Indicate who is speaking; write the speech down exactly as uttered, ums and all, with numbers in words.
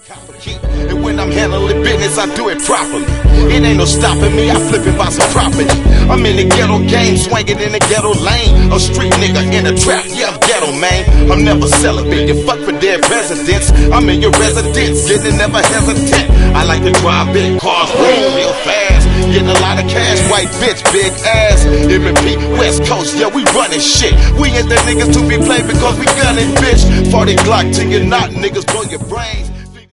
Speaker 1: copper key. And when I'm handling business, I do it properly. It ain't no stopping me, I flip it by some property. I'm in the ghetto game, swinging in the ghetto lane. A street nigga in the trap, yeah, I'm ghetto, man. I'm never celibate, you fuck for dead presidents. I'm in your residence, getting never hesitant. I like to drive big cars, real, real fast. Getting a lot of cash, white bitch, big ass. M and P, West Coast, yeah, we running shit. We ain't the niggas to be played because we gunning, bitch. forty Glock till you're not, niggas blow your brains.